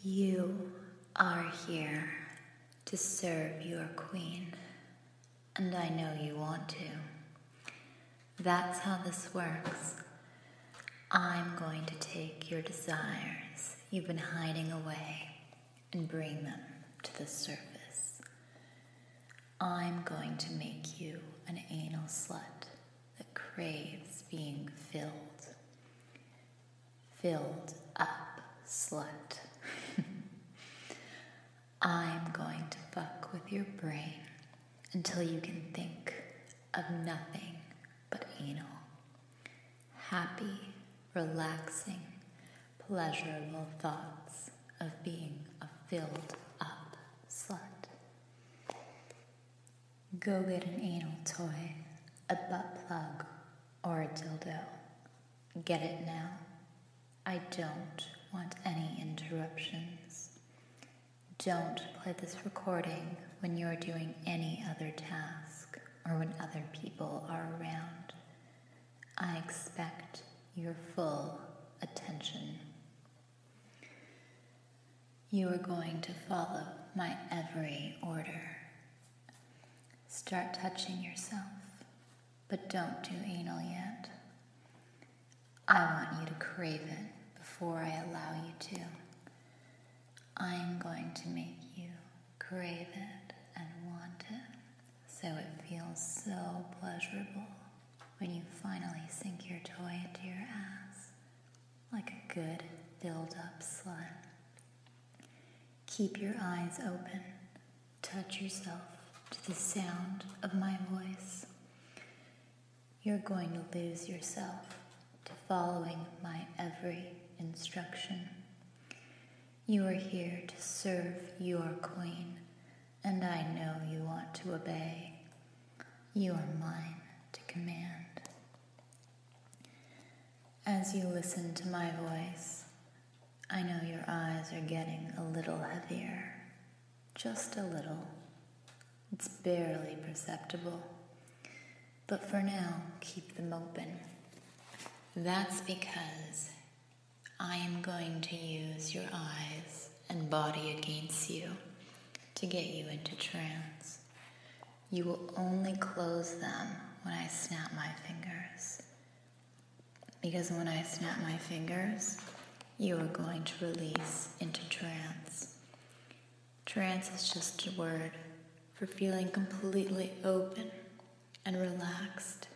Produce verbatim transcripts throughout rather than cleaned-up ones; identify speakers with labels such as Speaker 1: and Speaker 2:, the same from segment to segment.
Speaker 1: You are here to serve your queen, and I know you want to. That's how this works. I'm going to take your desires you've been hiding away and bring them to the surface. I'm going to make you an anal slut that craves being filled. Filled up slut. I'm going to fuck with your brain until you can think of nothing but anal. Happy, relaxing, pleasurable thoughts of being a filled up slut. Go get an anal toy, a butt plug, or a dildo. Get it now. I don't want any interruptions. Don't play this recording when you're doing any other task or when other people are around. I expect your full attention. You are going to follow my every order. Start touching yourself, but don't do anal yet. I want you to crave it before I allow you to. I'm going to make you crave it and want it, so it feels so pleasurable when you finally sink your toy into your ass, like a good filled-up slut. Keep your eyes open. Touch yourself to the sound of my voice. You're going to lose yourself to following my every instruction. You are here to serve your queen, and I know you want to obey. You are mine to command. As you listen to my voice, I know your eyes are getting a little heavier. Just a little. It's barely perceptible. But for now, keep them open. That's because I am going to use your eyes and body against you to get you into trance. You will only close them when I snap my fingers. Because when I snap my fingers, you are going to release into trance. Trance is just a word for feeling completely open and relaxed.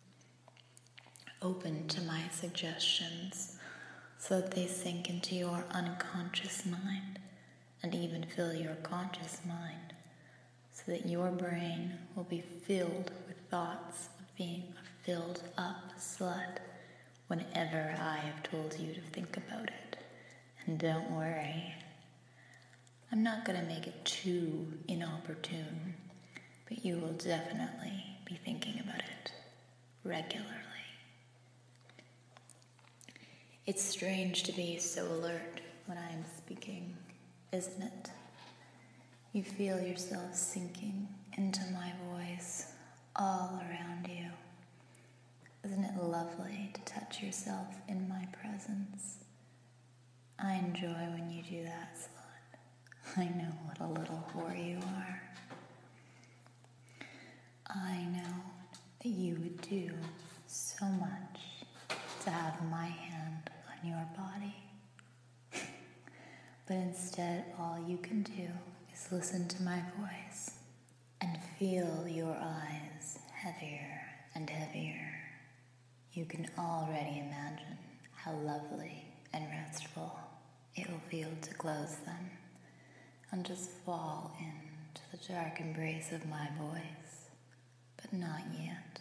Speaker 1: Open to my suggestions, so that they sink into your unconscious mind and even fill your conscious mind, so that your brain will be filled with thoughts of being a filled up slut whenever I have told you to think about it. And don't worry, I'm not going to make it too inopportune, but you will definitely be thinking about it regularly. It's strange to be so alert when I am speaking, isn't it? You feel yourself sinking into my voice all around you. Isn't it lovely to touch yourself in my presence? I enjoy when you do that, slut. I know what a little whore you are. I know that you would do so much to have my hand on your body. But instead, all you can do is listen to my voice and feel your eyes heavier and heavier. You can already imagine how lovely and restful it will feel to close them and just fall into the dark embrace of my voice. But not yet.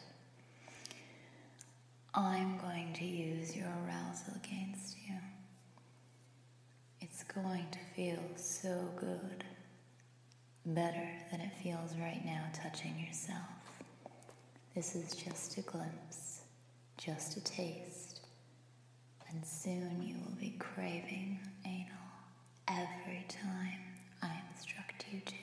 Speaker 1: I'm going to use your arousal against you. It's going to feel so good. Better than it feels right now touching yourself. This is just a glimpse, just a taste. And soon you will be craving anal every time I instruct you to.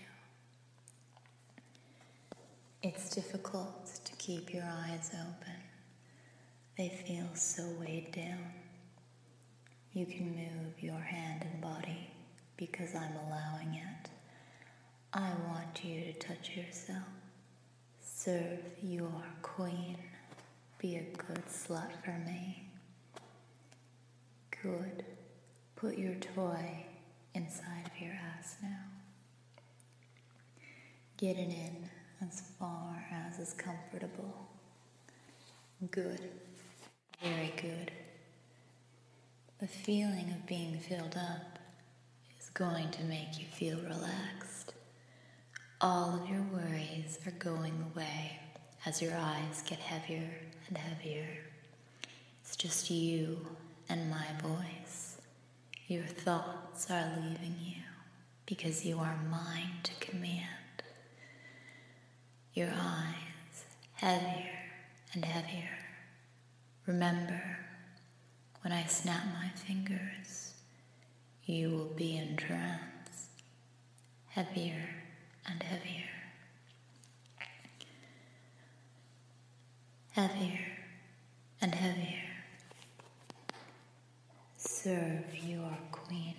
Speaker 1: It's difficult to keep your eyes open. They feel so weighed down. You can move your hand and body because I'm allowing it. I want you to touch yourself. Serve your queen. Be a good slut for me. Good. Put your toy inside of your ass now. Get it in as far as is comfortable. Good. Very good. The feeling of being filled up is going to make you feel relaxed. All of your worries are going away as your eyes get heavier and heavier. It's just you and my voice. Your thoughts are leaving you because you are mine to command. Your eyes heavier and heavier. Remember, when I snap my fingers, you will be in trance. Heavier and heavier. Heavier and heavier. Serve your queen.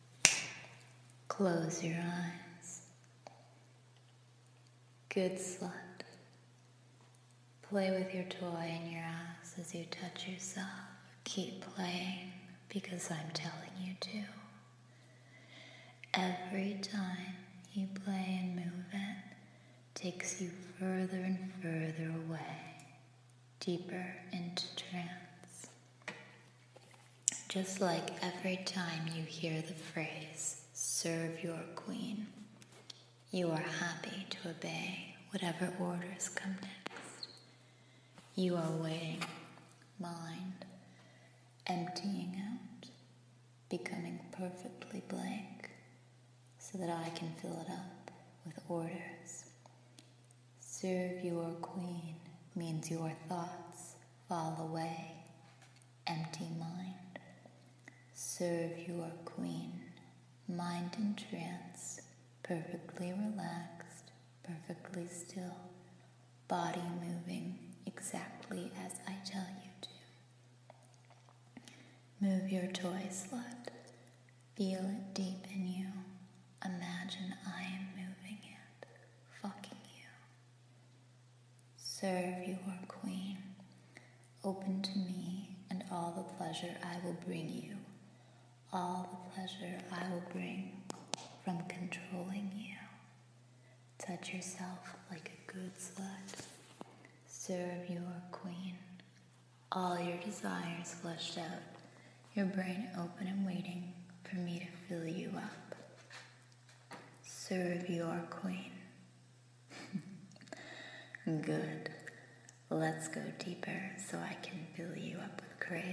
Speaker 1: Close your eyes. Good slut. Play with your toy in your ass as you touch yourself. Keep playing because I'm telling you to. Every time you play and move it, takes you further and further away, deeper into trance. Just like every time you hear the phrase, serve your queen, you are happy to obey whatever orders come next. You are waiting, mind, emptying out, becoming perfectly blank, so that I can fill it up with orders. Serve your queen means your thoughts fall away, empty mind. Serve your queen, mind in trance, perfectly relaxed, perfectly still, body moving exactly as I tell you to. Move your toy, slut. Feel it deep in you. Imagine I am moving it, fucking you. Serve your queen. Open to me and all the pleasure I will bring you. All the pleasure I will bring from controlling you. Touch yourself like a good slut. Serve your queen. All your desires fleshed out. Your brain open and waiting for me to fill you up. Serve your queen. Good. Let's go deeper so I can fill you up with craving.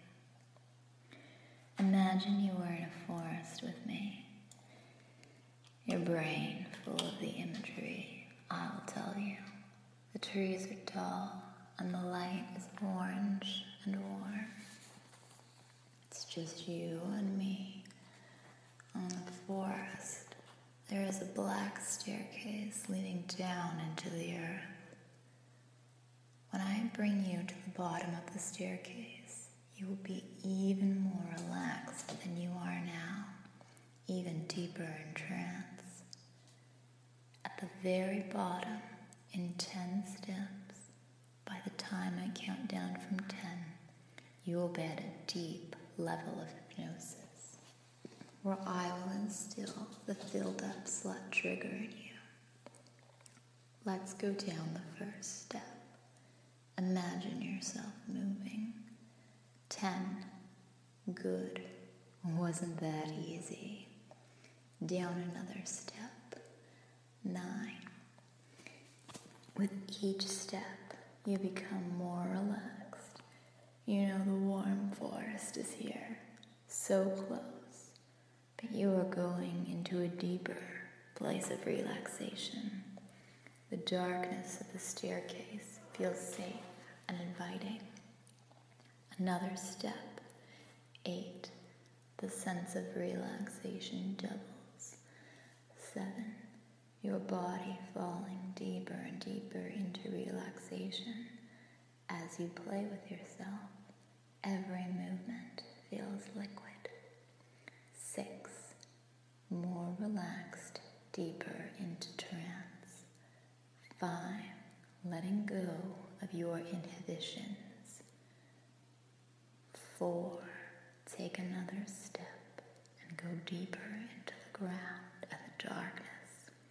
Speaker 1: Imagine you were in a forest with me. Your brain full of the imagery I will tell you. The trees are tall and the light is orange and warm. It's just you and me on the forest. There is a black staircase leading down into the earth. When I bring you to the bottom of the staircase, you will be even more relaxed than you are now, even deeper in trance. At the very bottom, in ten steps, by the time I count down from ten, you will be at a deep level of hypnosis, where I will instill the filled up slut trigger in you. Let's go down the first step. Imagine yourself moving. Ten. Good. Wasn't that easy? Down another step. Nine. With each step, you become more relaxed. You know the warm forest is here, so close, but you are going into a deeper place of relaxation. The darkness of the staircase feels safe and inviting. Another step, eight. The sense of relaxation doubles. Seven. Your body falling deeper and deeper into relaxation. As you play with yourself, every movement feels liquid. Six. deeper into trance. Five, letting go of your inhibitions. Four, take another step and go deeper into the ground and the darkness.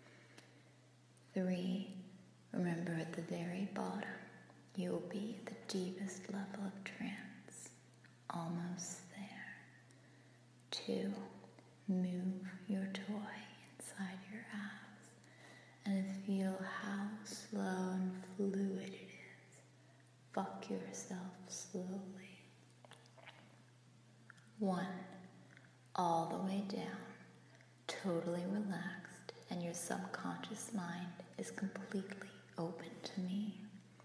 Speaker 1: Three, remember at the very bottom, you will be at the deepest level of trance, almost there. Two, move your toy inside your ass and feel how slow and fluid it is. Fuck yourself slowly. One, all the way down, totally relaxed, and your subconscious mind is completely open to me.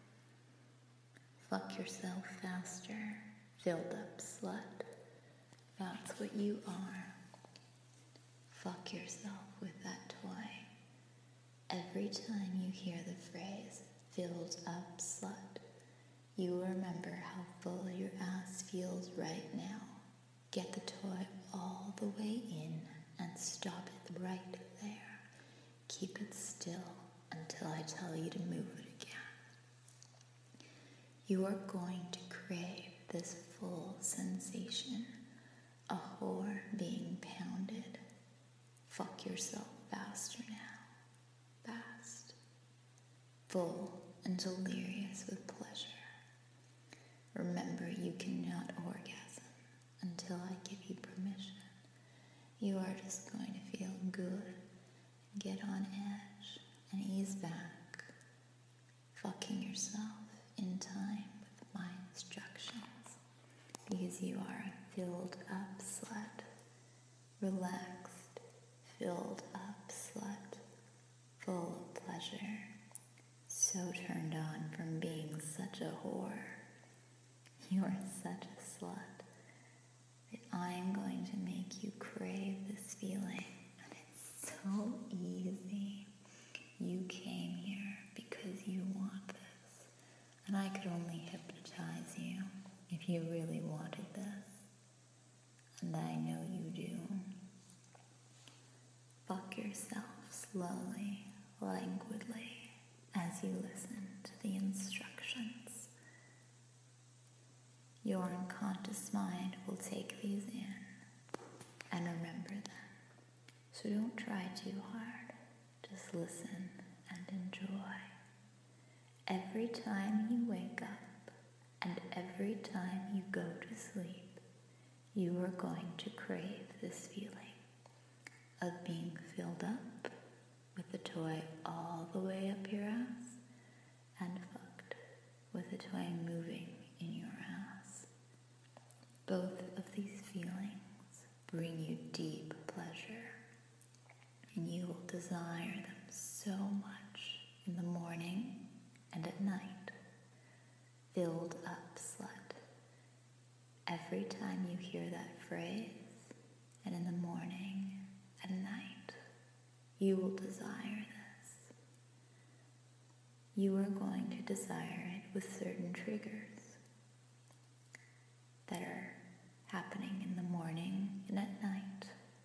Speaker 1: Fuck yourself faster, filled up slut. That's what you are. Fuck yourself with that toy. Every time you hear the phrase, filled up slut, you will remember how full your ass feels right now. Get the toy all the way in and stop it right there. Keep it still until I tell you to move it again. You are going to crave this full sensation, a whore being pounded. Fuck yourself faster now. Fast. Full and delirious with pleasure. Remember, you cannot orgasm until I give you permission. You are just going to feel good, get on edge, and ease back, fucking yourself in time with my instructions, because you are a filled up slut, relaxed, filled up slut, full of pleasure, so turned on from being such a whore. You are such a slut that I am going to make you crave this feeling, and it's so easy. You came here because you want this, and I could only hypnotize you if you really wanted this, and I know you do. Fuck yourself slowly, languidly, as you listen to the instructions. Your unconscious mind will take these in and remember them. So don't try too hard. Just listen and enjoy. Every time you wake up and every time you go to sleep, you are going to crave this feeling of being filled up with the toy all the way up your ass and fucked with the toy moving in your ass. Both of these feelings bring you deep pleasure, and you will desire them so much in the morning and at night. Filled up slut. Every time you hear that phrase, and in the morning and night, you will desire this. You are going to desire it with certain triggers that are happening in the morning and at night.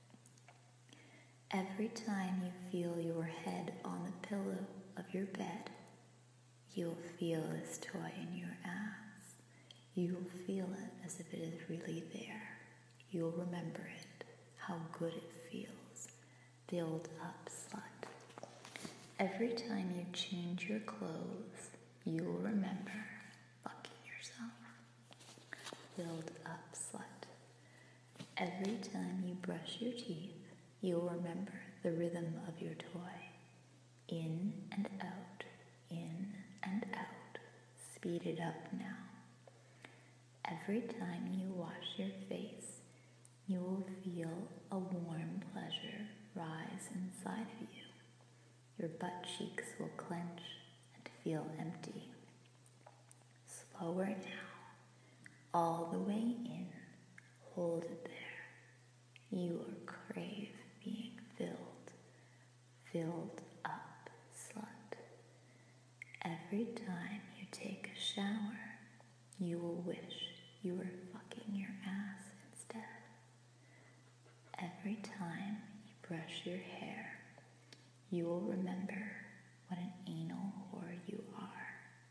Speaker 1: Every time you feel your head on the pillow of your bed, you'll feel this toy in your ass. You'll feel it as if it is really there. You'll remember it, how good it feels. Filled up slut. Every time you change your clothes, you'll remember fucking yourself. Filled up slut. Every time you brush your teeth, you'll remember the rhythm of your toy. In and out, in and out. Speed it up now. Every time you wash your face, you will feel a warm pleasure rise inside of you. Your butt cheeks will clench and feel empty. Slower now. All the way in. Hold it there. You will crave being filled. Filled up slut. Every time you take a shower, you will wish you were fucking your ass instead. Every time you brush your hair, you will remember what an anal whore you are.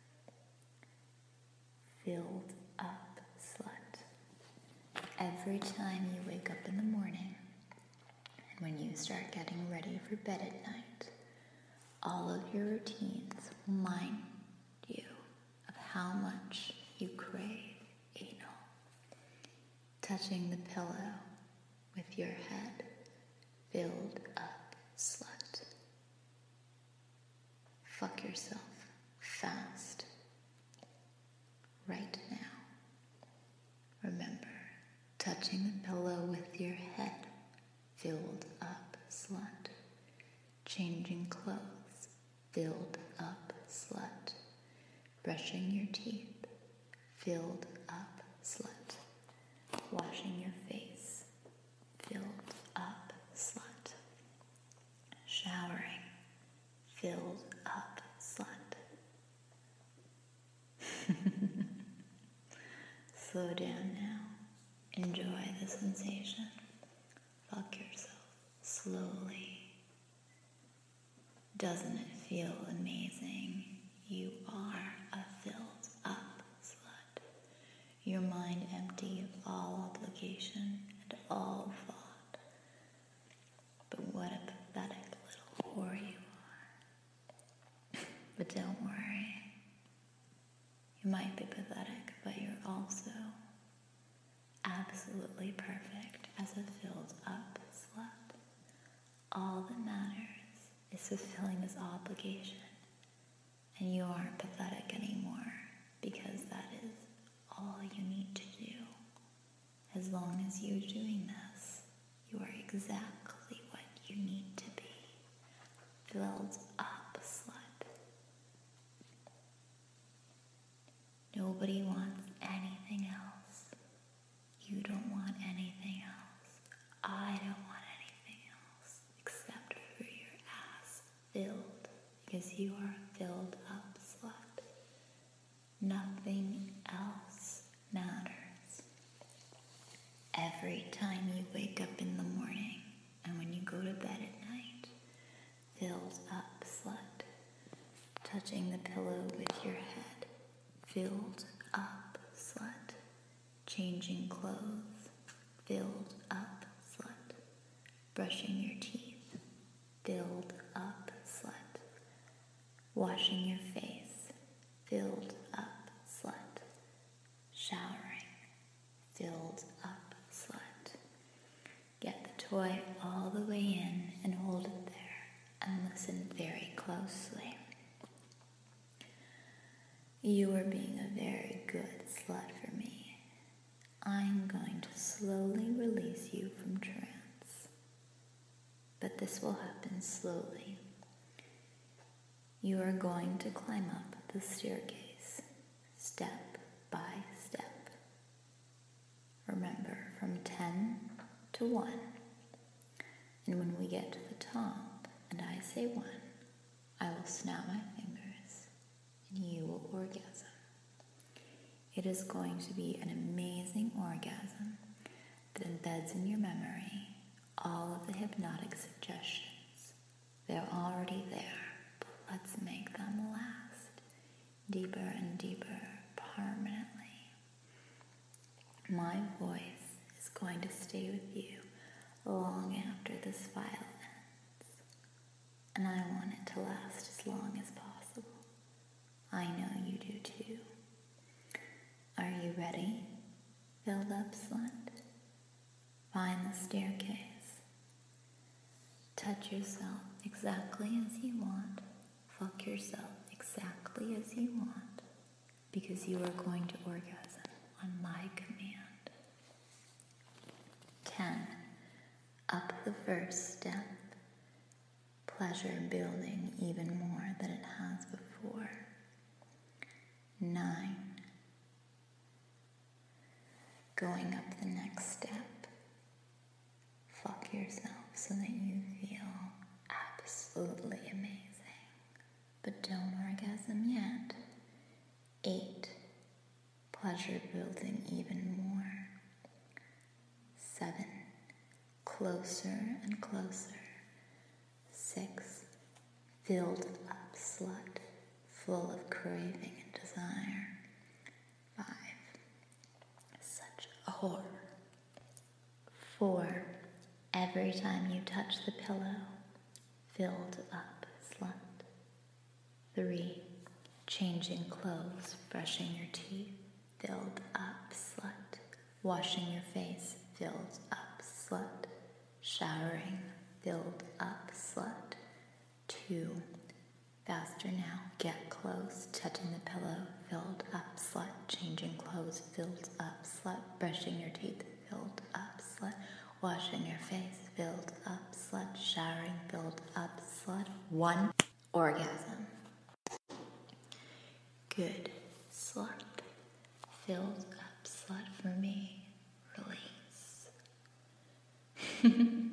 Speaker 1: Filled up slut. Every time you wake up in the morning, and when you start getting ready for bed at night, all of your routines remind you of how much you crave anal. Touching the pillow with your head, filled up slut. Fuck yourself fast. Right now. Remember, touching the pillow with your head, filled up slut. Changing clothes, filled up slut. Brushing your teeth, filled up slut. Washing your face, filled up slut. Showering, filled up slut. Slow down now. Enjoy the sensation. Fuck yourself slowly. Doesn't it feel amazing? You are a filled up slut. Your mind empty of all obligation and all thought. But what a pathetic little whore you are. But don't worry. You might be pathetic, but you're also absolutely perfect as a filled up slut. All that matters is fulfilling this obligation, and you aren't pathetic anymore because that is all you need to do. As long as you're doing this, you are exactly what you need to be. Filled up slut. Nobody wants anything else. You don't want anything else. I don't want anything else except for your ass filled, because you are a filled up slut. Nothing else matters. Every time you wake up in the morning and when you go to bed at night, filled up slut. Touching the pillow with your head, filled up slut. Changing clothes, filled up slut. Brushing your teeth, filled up slut. Washing your face, filled up slut. Showering, filled up slut. Get the toy all the way in and hold it there and listen very closely. You are being a very good slut for me. I'm going to slowly release you from trance. But this will happen slowly. You are going to climb up the staircase, step by step. Remember, from ten to one. And when we get to the top, and I say one, I will snap my fingers, and you will orgasm. It is going to be an amazing orgasm that embeds in your memory all of the hypnotic suggestions. They're already there, but let's make them last deeper and deeper permanently. My voice is going to stay with you long after this file ends, and I want it to last as long as possible. I know you do too. Are you ready? Filled up slut? Find the staircase. Touch yourself exactly as you want. Fuck yourself exactly as you want, because you are going to orgasm on my command. ten. Up the first step. Pleasure building even more than it has before. nine. Going up the next step. Fuck yourself so that you feel absolutely amazing. But don't orgasm yet. eight. Pleasure building even more. seven. Closer and closer. six. filled up slut, full of craving and desire. Five, such a whore. Four, every time you touch the pillow, filled up slut. Three, changing clothes, brushing your teeth, filled up slut. Washing your face, filled up slut. Showering, filled up slut. Two, faster now, get close, touching the pillow, filled up slut. Changing clothes, filled up slut. Brushing your teeth, filled up slut. Washing your face, filled up slut. Showering, filled up slut. One, orgasm. Good slut. Filled up slut for me. Release.